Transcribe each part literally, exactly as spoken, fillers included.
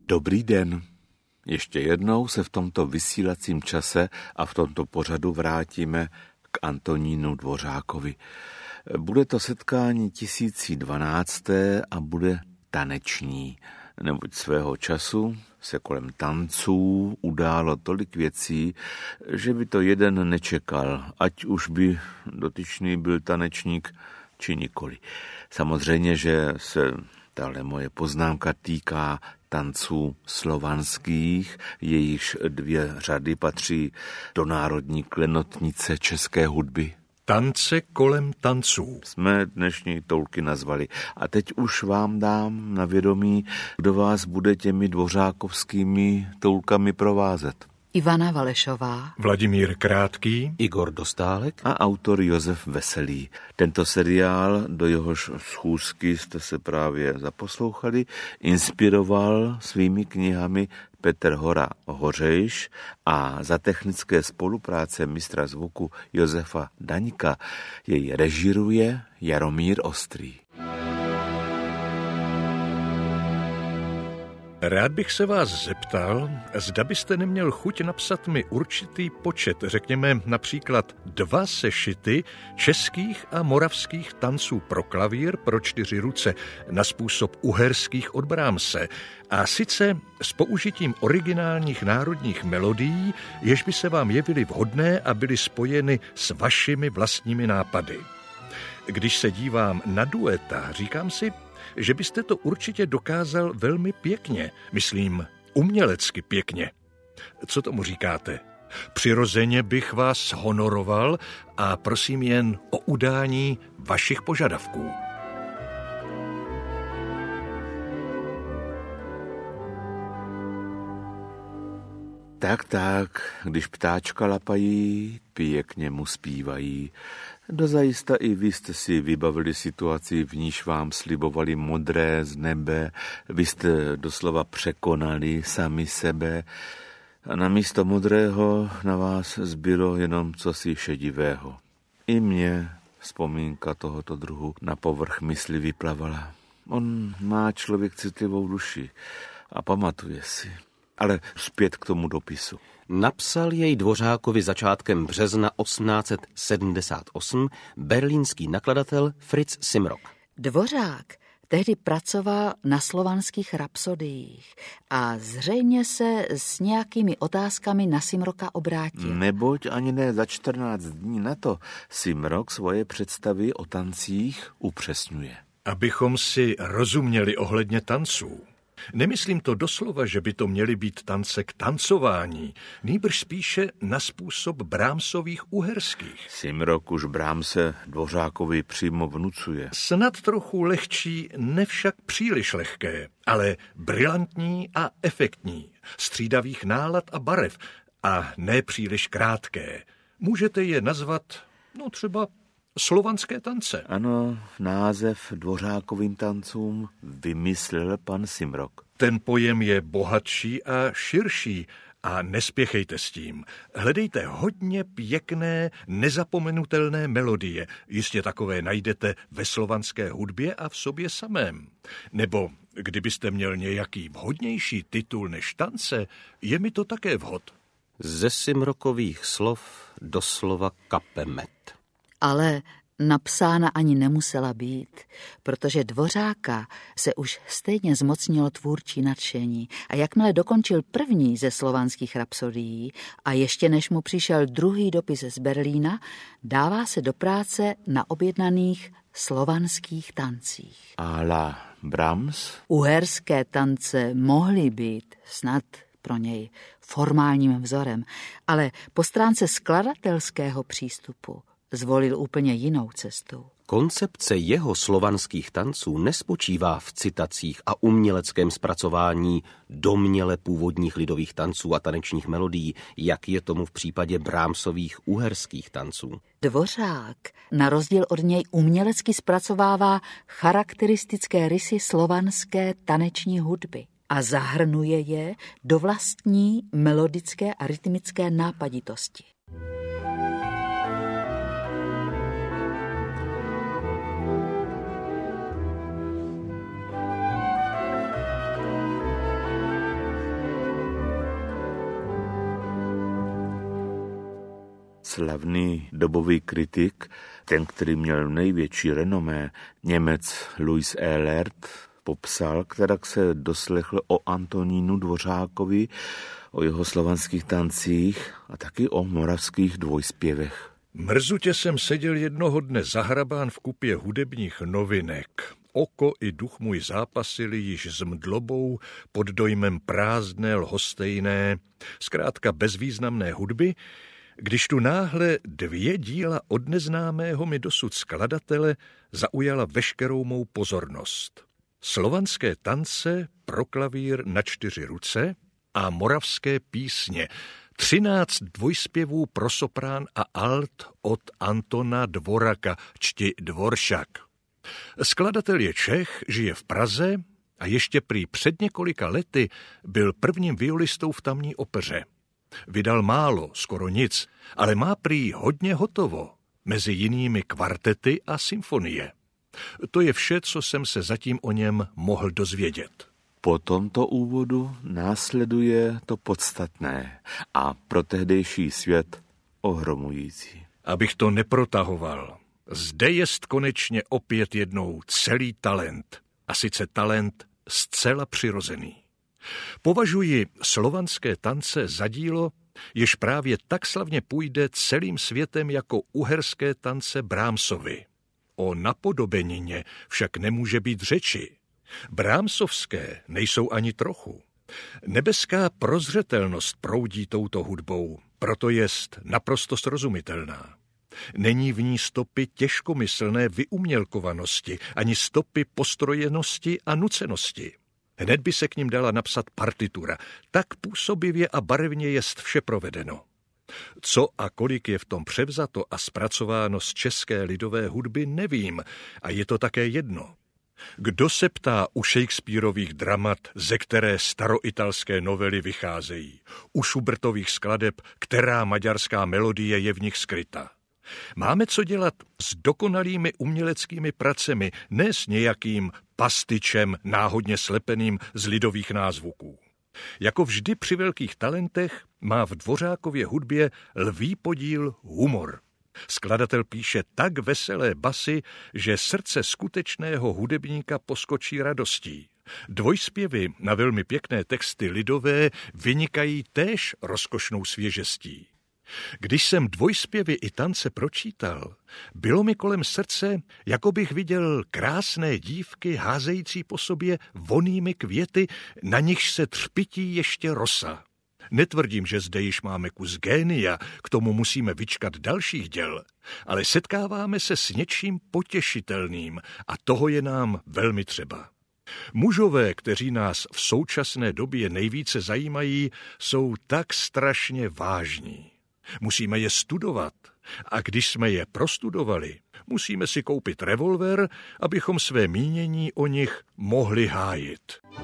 Dobrý den. Ještě jednou se v tomto vysílacím čase a v tomto pořadu vrátíme k Antonínu Dvořákovi. Bude to setkání tisíc dvanácté a bude taneční, neboť svého času se kolem tanců událo tolik věcí, že by to jeden nečekal, ať už by dotyčný byl tanečník či nikoli. Samozřejmě, že se tahle moje poznámka týká tanců slovanských, jejichž dvě řady patří do národní klenotnice české hudby. Tance kolem tanců Jsme dnešní toulky nazvali. A teď už vám dám na vědomí, kdo vás bude těmi dvořákovskými toulkami provázet. Ivana Valešová, Vladimír Krátký, Igor Dostálek A autor Josef Veselý. Tento seriál, do jehož schůzky jste se právě zaposlouchali, inspiroval svými knihami Petr Hora Hořejš a za technické spolupráce mistra zvuku Josefa Daňka jej režiruje Jaromír Ostrý. Rád bych se vás zeptal, zda byste neměl chuť napsat mi určitý počet, řekněme například dva sešity českých a moravských tanců pro klavír pro čtyři ruce na způsob uherských od Brahmse, a sice s použitím originálních národních melodií, jež by se vám jevily vhodné a byly spojeny s vašimi vlastními nápady. Když se dívám na dueta, říkám si, že byste to určitě dokázal velmi pěkně, myslím umělecky pěkně. Co tomu říkáte? Přirozeně bych vás honoroval a prosím jen o udání vašich požadavků. Tak, tak, když ptáčka lapají, pěkně mu zpívají. Dozajista i vy jste si vybavili situaci, v níž vám slibovali modré z nebe, vy jste doslova překonali sami sebe a namísto modrého na vás zbylo jenom cosi šedivého. I mně vzpomínka tohoto druhu na povrch mysli vyplavala. On má člověk citlivou duši a pamatuje si. Ale zpět k tomu dopisu. Napsal jej Dvořákovi začátkem března osmnáct set sedmdesát osm berlínský nakladatel Fritz Simrock. Dvořák tehdy pracoval na slovanských rapsodiích a zřejmě se s nějakými otázkami na Simrocka obrátil. Neboť ani ne za čtrnáct dní na to Simrock svoje představy o tancích upřesňuje. Abychom si rozuměli ohledně tanců. Nemyslím to doslova, že by to měly být tance k tancování, nýbrž spíše na způsob Brahmsových uherských. Simrock už Brahmse Dvořákovi přímo vnucuje. Snad trochu lehčí, nevšak příliš lehké, ale brilantní a efektní, střídavých nálad a barev a ne příliš krátké. Můžete je nazvat, no třeba slovanské tance. Ano, název Dvořákovým tancům vymyslel pan Simrock. Ten pojem je bohatší a širší a nespěchejte s tím. Hledejte hodně pěkné, nezapomenutelné melodie. Jistě takové najdete ve slovanské hudbě a v sobě samém. Nebo kdybyste měl nějaký vhodnější titul než tance, je mi to také vhod. Ze Simrockových slov doslova kapemet. Ale napsána ani nemusela být, protože Dvořáka se už stejně zmocnilo tvůrčí nadšení a jakmile dokončil první ze slovanských rapsodií a ještě než mu přišel druhý dopis z Berlína, dává se do práce na objednaných slovanských tancích. A la Brahms? Uherské tance mohly být snad pro něj formálním vzorem, ale po stránce skladatelského přístupu zvolil úplně jinou cestu. Koncepce jeho slovanských tanců nespočívá v citacích a uměleckém zpracování domněle původních lidových tanců a tanečních melodií, jak je tomu v případě Brahmsových uherských tanců. Dvořák na rozdíl od něj umělecky zpracovává charakteristické rysy slovanské taneční hudby a zahrnuje je do vlastní melodické a rytmické nápaditosti. Slavný dobový kritik, ten, který měl největší renomé, Němec Louis Ehlert, popsal, kterak se doslechl o Antonínu Dvořákovi, o jeho slovanských tancích a taky o moravských dvojspěvech. Mrzutě jsem seděl jednoho dne zahrabán v kupě hudebních novinek. Oko i duch můj zápasili již s mdlobou pod dojmem prázdné, lhostejné, zkrátka bezvýznamné hudby, když tu náhle dvě díla od neznámého mi dosud skladatele zaujala veškerou mou pozornost. Slovanské tance pro klavír na čtyři ruce a moravské písně, třináct dvojspěvů pro soprán a alt od Antona Dvoraka, čti Dvoršak. Skladatel je Čech, žije v Praze a ještě prý před několika lety byl prvním violistou v tamní opeře. Vydal málo, skoro nic, ale má prý hodně hotovo, mezi jinými kvartety a symfonie. To je vše, co jsem se zatím o něm mohl dozvědět. Po tomto úvodu následuje to podstatné a pro tehdejší svět ohromující. Abych to neprotahoval, zde jest konečně opět jednou celý talent, a sice talent zcela přirozený. Považuji slovanské tance za dílo, jež právě tak slavně půjde celým světem jako uherské tance Brahmsovy. O napodobenině však nemůže být řeči. Brahmsovské nejsou ani trochu. Nebeská prozřetelnost proudí touto hudbou, proto jest naprosto srozumitelná. Není v ní stopy těžkomyslné vyumělkovanosti, ani stopy postrojenosti a nucenosti. Hned by se k ním dala napsat partitura, tak působivě a barevně jest vše provedeno. Co a kolik je v tom převzato a zpracováno z české lidové hudby, nevím, a je to také jedno. Kdo se ptá u Shakespearových dramat, ze které staroitalské novely vycházejí, u Schubertových skladeb, která maďarská melodie je v nich skryta? Máme co dělat s dokonalými uměleckými pracemi, ne s nějakým pastyčem náhodně slepeným z lidových názvuků. Jako vždy při velkých talentech má v Dvořákově hudbě lví podíl humor. Skladatel píše tak veselé basy, že srdce skutečného hudebníka poskočí radostí. Dvojspěvy na velmi pěkné texty lidové vynikají též rozkošnou svěžestí. Když jsem dvojspěvy i tance pročítal, bylo mi kolem srdce, jako bych viděl krásné dívky házející po sobě vonnými květy, na nichž se třpití ještě rosa. Netvrdím, že zde již máme kus génia, k tomu musíme vyčkat dalších děl, ale setkáváme se s něčím potěšitelným a toho je nám velmi třeba. Mužové, kteří nás v současné době nejvíce zajímají, jsou tak strašně vážní. Musíme je studovat a když jsme je prostudovali, musíme si koupit revolver, abychom své mínění o nich mohli hájit.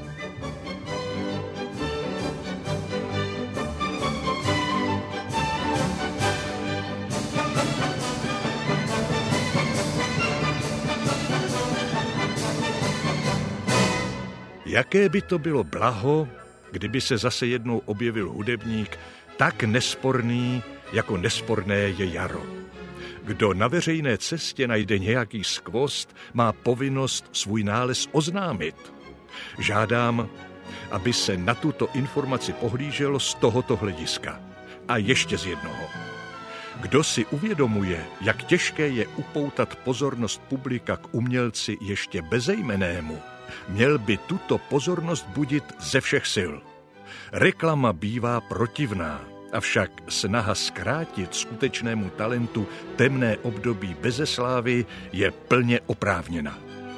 Jaké by to bylo blaho, kdyby se zase jednou objevil hudebník tak nesporný, jako nesporné je jaro. Kdo na veřejné cestě najde nějaký skvost, má povinnost svůj nález oznámit. Žádám, aby se na tuto informaci pohlíželo z tohoto hlediska. A ještě z jednoho. Kdo si uvědomuje, jak těžké je upoutat pozornost publika k umělci ještě bezejmennému, měl by tuto pozornost budit ze všech sil. Reklama bývá protivná, avšak snaha zkrátit skutečnému talentu temné období beze slávy je plně oprávněna.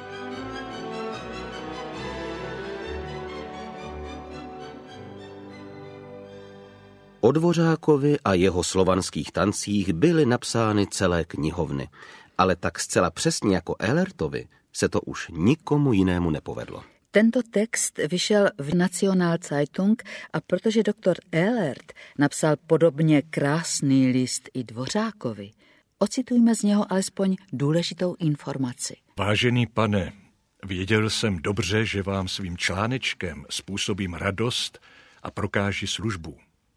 O Dvořákovi a jeho slovanských tancích byly napsány celé knihovny, ale tak zcela přesně jako Ehlertovi se to už nikomu jinému nepovedlo. Tento text vyšel v Nationalzeitung a protože doktor Ehlert napsal podobně krásný list i Dvořákovi, ocitujme z něho alespoň důležitou informaci. Vážený pane, věděl jsem dobře, že vám svým článečkem způsobím radost a prokáži službu.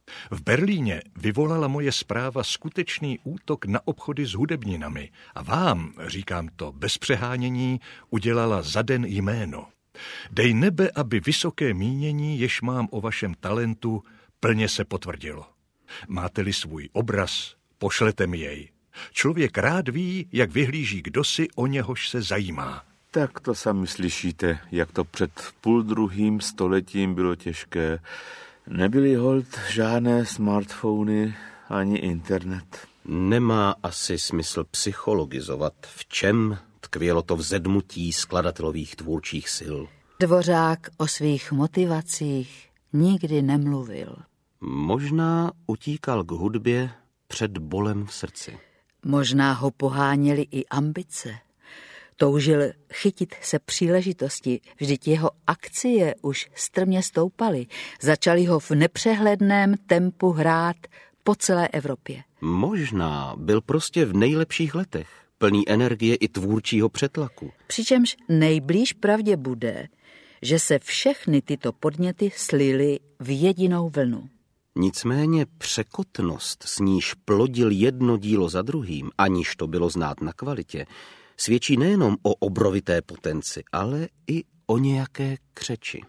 V Berlíně vyvolala moje zpráva skutečný útok na obchody s hudebninami a vám, říkám to bez přehánění, udělala za den jméno. Dej nebe, aby vysoké mínění, jež mám o vašem talentu, plně se potvrdilo. Máte-li svůj obraz, pošlete mi jej. Člověk rád ví, jak vyhlíží kdosi, o něhož se zajímá. Tak to sami slyšíte, jak to před půl druhým stoletím bylo těžké. Nebyly holt žádné smartfony ani internet. Nemá asi smysl psychologizovat, v čem tkvělo to vzedmutí skladatelových tvůrčích sil. Dvořák o svých motivacích nikdy nemluvil. Možná utíkal k hudbě před bolem v srdci. Možná ho poháněly i ambice. Toužil chytit se příležitosti, vždyť jeho akcie už strmě stoupaly. Začali ho v nepřehledném tempu hrát po celé Evropě. Možná byl prostě v nejlepších letech, plný energie i tvůrčího přetlaku. Přičemž nejblíž pravdě bude, že se všechny tyto podněty slily v jedinou vlnu. Nicméně překotnost, s níž plodil jedno dílo za druhým, aniž to bylo znát na kvalitě, svědčí nejenom o obrovité potenci, ale i o nějaké křeči.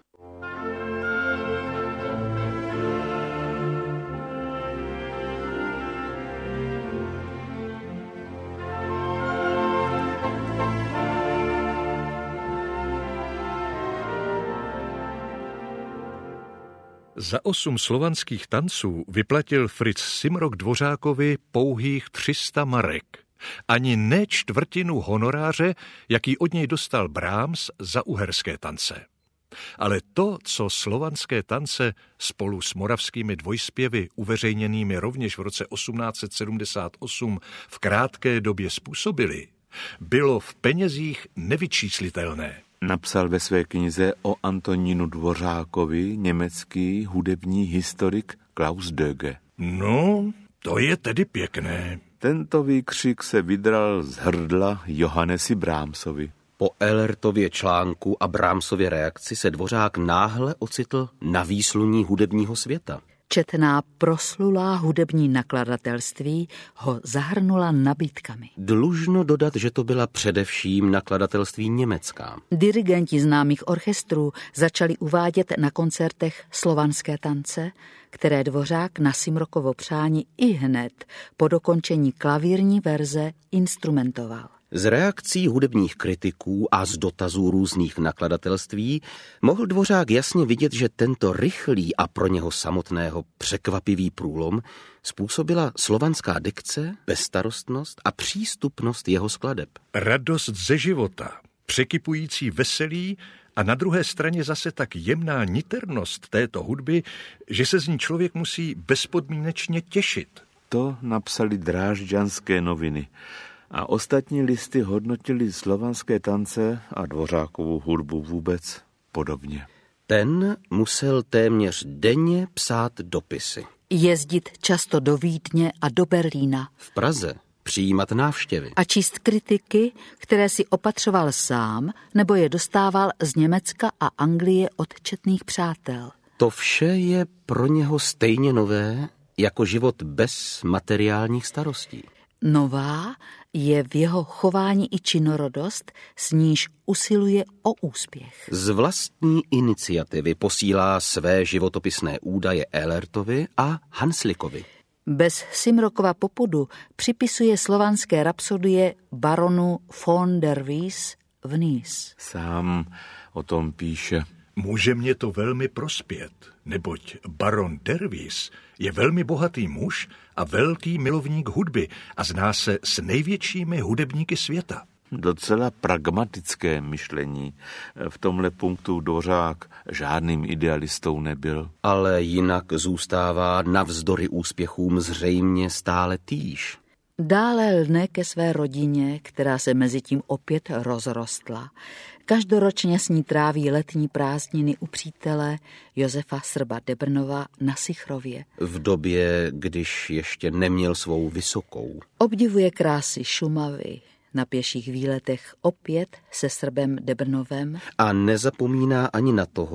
Za osm slovanských tanců vyplatil Fritz Simrock Dvořákovi pouhých tři sta marek. Ani ne čtvrtinu honoráře, jaký od něj dostal Brahms za uherské tance. Ale to, co slovanské tance spolu s moravskými dvojspěvy, uveřejněnými rovněž v roce osmnáct set sedmdesát osm, v krátké době způsobili, bylo v penězích nevyčíslitelné. Napsal ve své knize o Antonínu Dvořákovi německý hudební historik Klaus Döge. No, to je tedy pěkné. Tento výkřik se vydral z hrdla Johannesi Brahmsovi. Po Ehlertově článku a Brahmsově reakci se Dvořák náhle ocitl na výsluní hudebního světa. Četná proslulá hudební nakladatelství ho zahrnula nabídkami. Dlužno dodat, že to byla především nakladatelství německá. Dirigenti známých orchestrů začali uvádět na koncertech slovanské tance, které Dvořák na Simrockovo přání i hned po dokončení klavírní verze instrumentoval. Z reakcí hudebních kritiků a z dotazů různých nakladatelství mohl Dvořák jasně vidět, že tento rychlý a pro něho samotného překvapivý průlom způsobila slovanská dikce, bezstarostnost a přístupnost jeho skladeb. Radost ze života, překypující veselí a na druhé straně zase tak jemná niternost této hudby, že se z ní člověk musí bezpodmínečně těšit. To napsali Drážďanské noviny. A ostatní listy hodnotili slovanské tance a Dvořákovu hudbu vůbec podobně. Ten musel téměř denně psát dopisy. Jezdit často do Vídně a do Berlína. V Praze přijímat návštěvy. A číst kritiky, které si opatřoval sám, nebo je dostával z Německa a Anglie od četných přátel. To vše je pro něho stejně nové, jako život bez materiálních starostí. Nová je v jeho chování i činorodost, s níž usiluje o úspěch. Z vlastní iniciativy posílá své životopisné údaje Ehlertovi a Hanslikovi. Bez Simrockova popudu připisuje slovanské rapsodie baronu von der Wies v Nice. Sám o tom píše. Může mě to velmi prospět, neboť baron der Wies je velmi bohatý muž a velký milovník hudby a zná se s největšími hudebníky světa. Docela pragmatické myšlení. V tomhle punktu Dvořák žádným idealistou nebyl. Ale jinak zůstává navzdory úspěchům zřejmě stále týž. Dále lne ke své rodině, která se mezitím opět rozrostla. Každoročně s ní tráví letní prázdniny u přítele Josefa Srba Debrnova na Sichrově. V době, když ještě neměl svou vysokou. Obdivuje krásy Šumavy, na pěších výletech opět se Srbem Debrnovem. A nezapomíná ani na toho,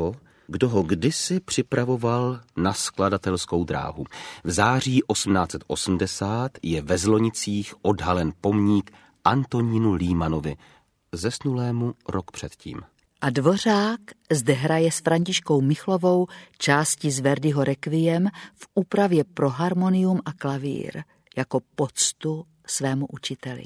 kdo ho kdysi připravoval na skladatelskou dráhu. V září osmnáct osmdesát je ve Zlonicích odhalen pomník Antonínu Límanovi, zesnulému rok předtím. A Dvořák zde hraje s Františkou Michlovou části z Verdiho Requiem v úpravě pro harmonium a klavír jako poctu svému učiteli.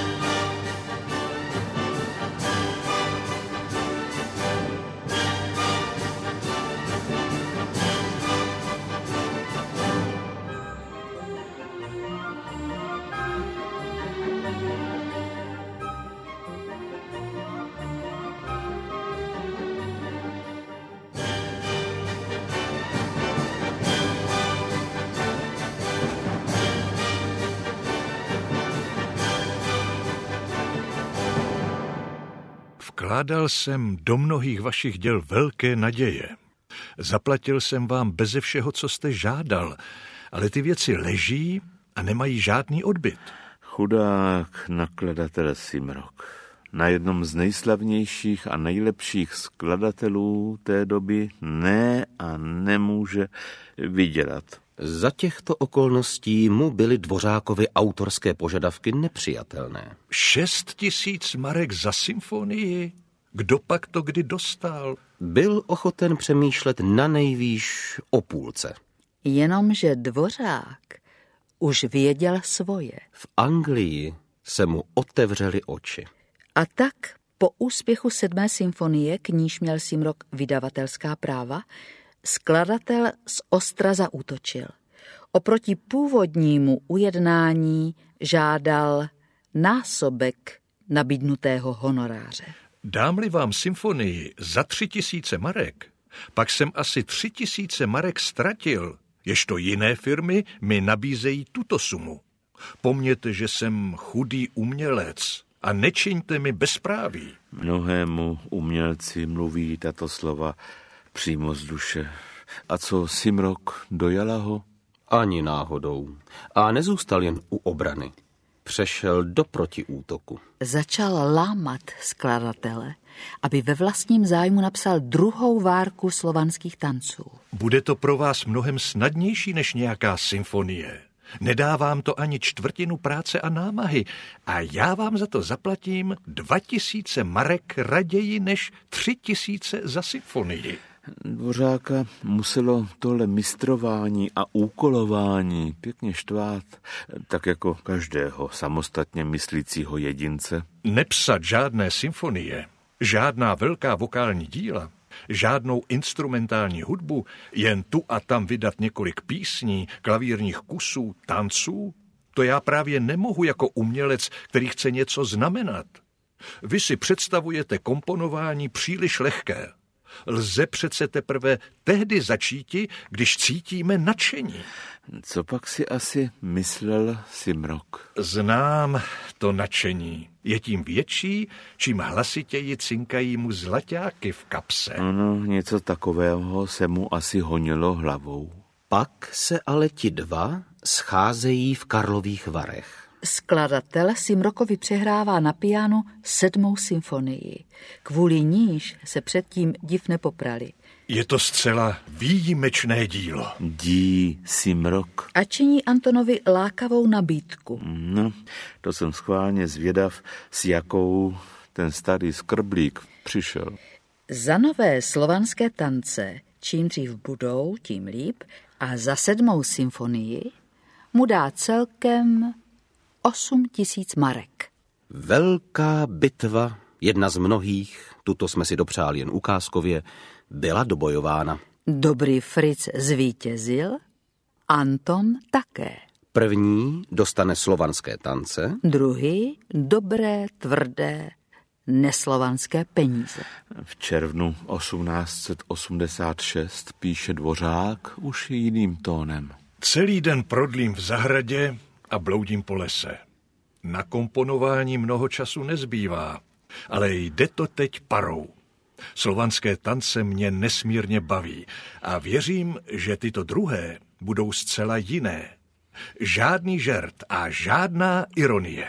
Vkládal jsem do mnohých vašich děl velké naděje. Zaplatil jsem vám beze všeho, co jste žádal, ale ty věci leží a nemají žádný odbyt. Chudák nakladatel Simrok. Na jednom z nejslavnějších a nejlepších skladatelů té doby ne a nemůže vydělat. Za těchto okolností mu byly Dvořákovi autorské požadavky nepřijatelné. Šest tisíc marek za symfonii? Kdo pak to kdy dostal? Byl ochoten přemýšlet na nejvýš o půlce. Jenomže Dvořák už věděl svoje. V Anglii se mu otevřely oči. A tak po úspěchu sedmé symfonie, k níž měl Simrok vydavatelská práva, skladatel z ostra zaútočil. Oproti původnímu ujednání žádal násobek nabídnutého honoráře. Dám-li vám symfonii za tři tisíce marek, pak jsem asi tři tisíce marek ztratil, ježto jiné firmy mi nabízejí tuto sumu. Pomněte, že jsem chudý umělec a nečiňte mi bezpráví. Mnohému umělci mluví tato slova přímo z duše. A co Simrok, dojala ho? Ani náhodou. A nezůstal jen u obrany. Přešel do protiútoku. Začal lámat skladatele, aby ve vlastním zájmu napsal druhou várku slovanských tanců. Bude to pro vás mnohem snadnější než nějaká symfonie. Nedávám to ani čtvrtinu práce a námahy a já vám za to zaplatím dva tisíce marek raději než tři tisíce za symfonii. Dvořáka muselo tohle mistrování a úkolování pěkně štvát, tak jako každého samostatně myslícího jedince. Nepsat žádné symfonie, žádná velká vokální díla, žádnou instrumentální hudbu, jen tu a tam vydat několik písní, klavírních kusů, tanců, to já právě nemohu jako umělec, který chce něco znamenat. Vy si představujete komponování příliš lehké. Lze přece teprve tehdy začíti, když cítíme nadšení. Co pak si asi myslel Simrok? Znám to nadšení. Je tím větší, čím hlasitěji cinkají mu zlaťáky v kapse. Ano, něco takového se mu asi honilo hlavou. Pak se ale ti dva scházejí v Karlových Varech. Skladatel Simrokovi přehrává na pianu sedmou symfonii. Kvůli níž se předtím div nepoprali. Je to zcela výjimečné dílo. Dí Simrok. A činí Antonovi lákavou nabídku. No, to jsem schválně zvědav, s jakou ten starý skrblík přišel. Za nové slovanské tance, čím dřív budou, tím líp, a za sedmou symfonii mu dá celkem osm tisíc marek. Velká bitva, jedna z mnohých, tuto jsme si dopřáli jen ukázkově, byla dobojována. Dobrý Fritz zvítězil, Anton také. První dostane slovanské tance, Druhý dobré, tvrdé, neslovanské peníze. V červnu osmnáct osmdesát šest píše Dvořák už jiným tónem. Celý den prodlím v zahradě a bloudím po lese. Na komponování mnoho času nezbývá, ale jde to teď parou. Slovanské tance mě nesmírně baví a věřím, že tyto druhé budou zcela jiné. Žádný žert a žádná ironie.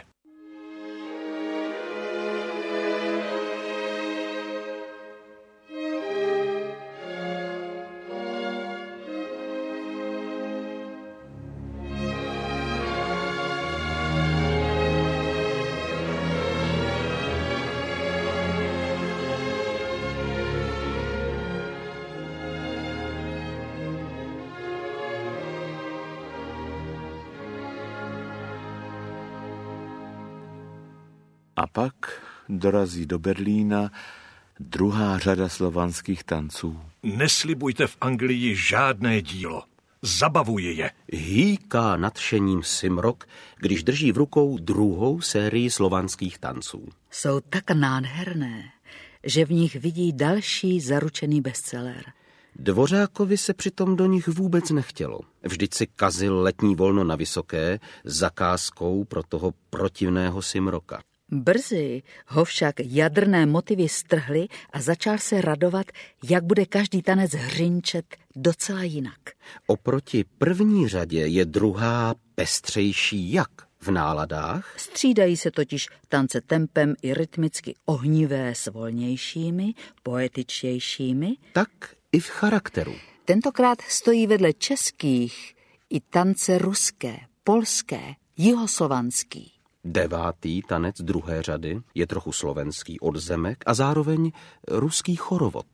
A pak dorazí do Berlína druhá řada slovanských tanců. Neslibujte v Anglii žádné dílo. Zabavuje je. Hýká nadšením Simrok, když drží v rukou druhou sérii slovanských tanců. Jsou tak nádherné, že v nich vidí další zaručený bestseller. Dvořákovi se přitom do nich vůbec nechtělo. Vždyť si kazil letní volno na Vysoké zakázkou pro toho protivného Simroka. Brzy ho však jadrné motivy strhly a začal se radovat, jak bude každý tanec hřinčet docela jinak. Oproti první řadě je druhá pestřejší jak v náladách? Střídají se totiž tance tempem i rytmicky ohnivé s volnějšími, poetičtějšími, tak i v charakteru. Tentokrát stojí vedle českých i tance ruské, polské, jihoslovanský. Devátý tanec druhé řady je trochu slovenský odzemek a zároveň ruský chorovod.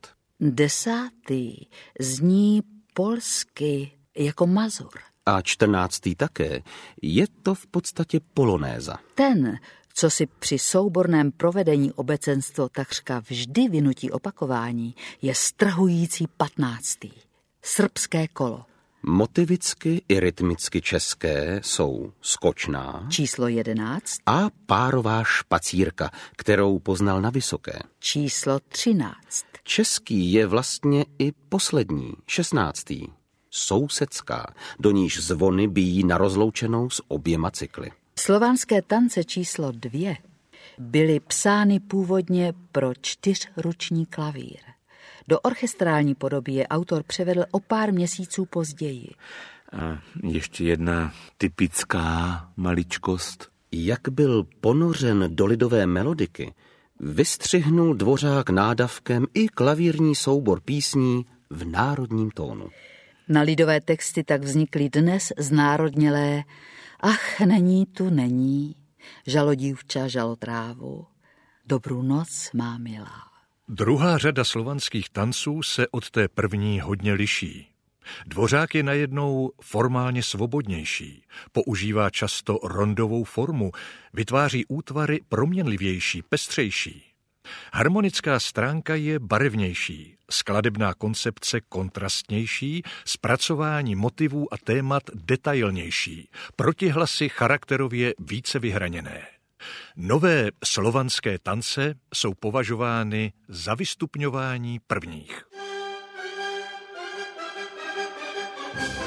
Desátý zní polsky jako mazur. A čtrnáctý také. Je to v podstatě polonéza. Ten, co si při souborném provedení obecenstvo takřka vždy vynutí opakování, je strhující patnáctý. Srbské kolo. Motivicky i rytmicky české jsou skočná Číslo jedenáct. a párová špacírka, kterou poznal na Vysoké. Číslo třináct. Český je vlastně i poslední, šestnáctý. Sousedská, do níž zvony bijí na rozloučenou s oběma cykly. Slovanské tance číslo dvě byly psány původně pro čtyřruční klavír. Do orchestrální podoby je autor převedl o pár měsíců později. A ještě jedna typická maličkost. Jak byl ponořen do lidové melodiky, vystřihnul Dvořák nádavkem i klavírní soubor písní v národním tónu. Na lidové texty tak vznikly dnes znárodnělé Ach, není tu, není, žalo dívča, žalo trávu, dobrou noc, má milá. Druhá řada slovanských tanců se od té první hodně liší. Dvořák je najednou formálně svobodnější, používá často rondovou formu, vytváří útvary proměnlivější, pestřejší. Harmonická stránka je barevnější, skladebná koncepce kontrastnější, zpracování motivů a témat detailnější, protihlasy charakterově více vyhraněné. Nové slovanské tance jsou považovány za vystupňování prvních.